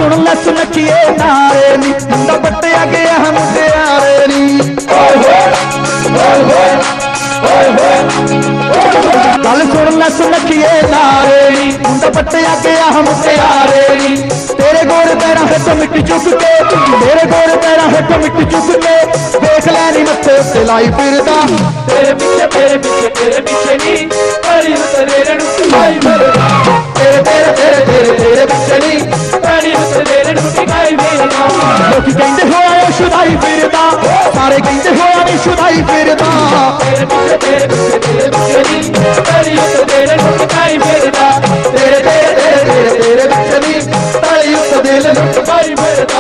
सुन ले सुनखिए नारे नी मुंडा पट्टिया गया मुटियारे नी गल सुन ले सुनखिए नारे नी मुंडा पट्टिया गया मुटियारे नी तेरे गोरे पैरां हेठ मिट्टी चुक के तेरे गोरे पैरां हेठ मिट्टी चुक के देख लैनी मत्थे उत्ते लाई फिरदा तेरे पीछे नी करी तेरे नुकाई फिरदा तेरे तेरे तेरे तेरे तेरे पीछे नी करी तेरे नुकाई फिरदा लोकी कहंदे होया शुदाई फिरदा सारे कहंदे होया नी शुदाई फिरदा तेरे पीछे नी करी तेरे नुकाई फिरदा तेरे तेरे तेरे तेरे तेरे पीछे नी ताली उत्ते दिल नुकाई फिरदा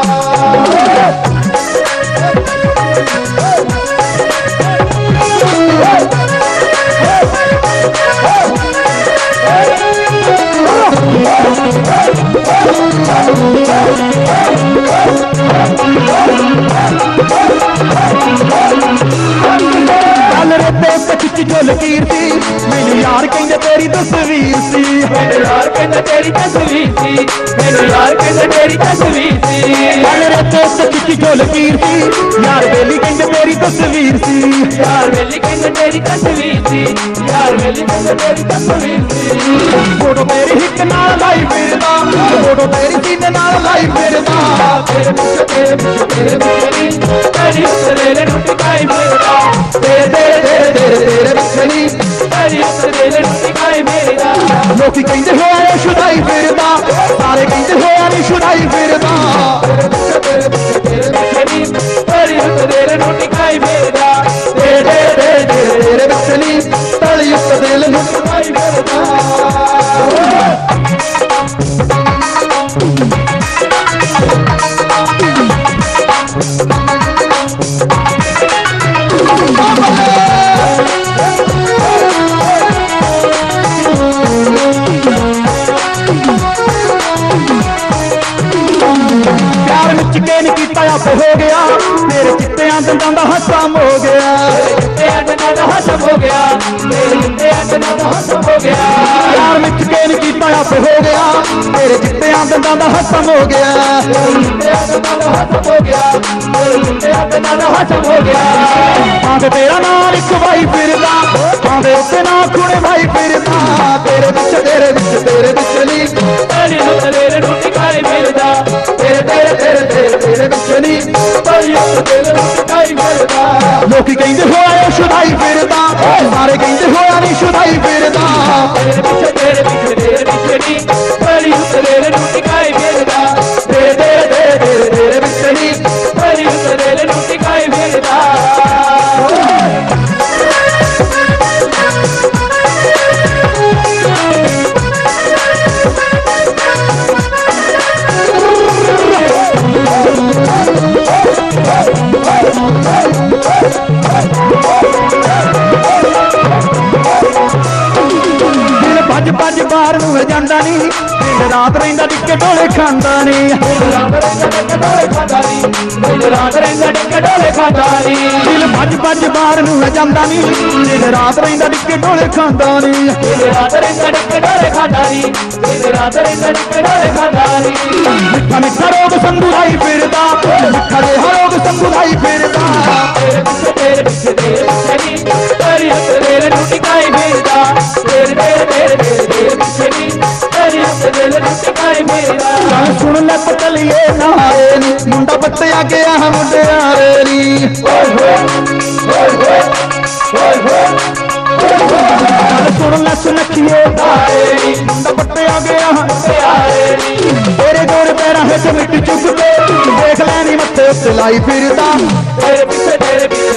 गल रेते उत्ते खिच्ची जो लकीर सी मैनू यार कहंदे तेरी तस्वीर सी मेरे यार कहंदे तेरी तस्वीर सी मेरे यार कहंदे तेरी तस्वीर सी गल रेते उत्ते खिच्ची जो लकीर सी यार बेली कहंदे तेरी तस्वीर सी यार वेली कहंदे तेरी तस्वीर सी यार वेली कहंदे तेरी तस्वीर सी फोटो तेरी हिक नाल लाई फिरदा फोटो तेरी सीने नाल लाई फिरदा तेरे पीछे नी करी तेरे नुकाई फिरदा तेरे तेरे तेरे तेरे तेरे पीछे नी करी तेरे नुकाई फिरदा लोकी कहंदे होया शुदाई फिरदा सारे कहंदे होया नी शुदाई फिरदा तेरे पीछे नी करी तेरे नुकाई फिरदा तेरे तेरे तेरे तेरे तेरे पीछे नी ताली उत्ते दिल नुकाई फिरदा प्यार विच केन कीता आप हो गया तेरे चिट्टियां दंदां दा हसम हो गया हसम हो गया हसम हो गया प्यार विच केन कीता आप हो गया तेरे चिट्टियां दंदां दा हसम हो गया हसम हो गया हसम हो गया आंदे तेरा नाम इक भाई फिरदा आंदे उत्ते ना खुणे भाई फिरदा तेरे विच नी तेरी तेरे नुकाई फिरदा तेरे तेरे तेरे तेरे तेरे विच नी तेरे नुकाई फिरदा लोकी कहंदे होया शुदाई फिरदा सारे कहंदे होया नी शुदाई फिरदा तेरे पीछे नी करी तेरे नुकाई फिरदा तेरे तेरे तेरे तेरे तेरे विच नी करी तेरे नुकाई फिरदा दिल भज भज बाहर नूं जांदा नी दिन रात रहिंदा टिक्के ढोले खांदा नी रात रहिंदा टिक्के ढोले खांदा नी दिल भज भज बाहर नूं जांदा नी दिन रात रहिंदा टिक्के ढोले खांदा नी रात रहिंदा टिक्के ढोले खांदा नी रात रहिंदा टिक्के ढोले खांदा नी मिठा मिठा रोग संगू लाई फिरदा मिठा दे रोग संगू लाई फिरदा तेरे पीछे नी करी तेरे नुकाई फिरदा तेरे पीछे नी करी तेरे नुकाई फिरदा गल सुन ले पतलिए नारे नी मुंडा पट्टिया गया मुटियारे नी गल सुन ले सुनखिए नारे नी मुंडा पट्टिया गया मुटियारे नी तेरे गोरे पैरां हेठ मिट्टी चुक के देख लैनी मत्थे उत्ते लाई फिरदा तेरे पीछे नी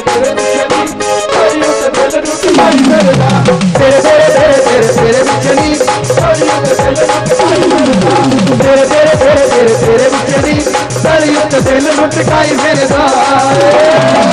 करी तेरे नुकाई फिरदा तेरे तेरे तेरे तेरे तेरे पीछे नी करी तेरे नुकाई फिरदा तेरे तेरे तेरे तेरे तेरे पीछे नी ताली उत्ते दिल नुकाई फिरदा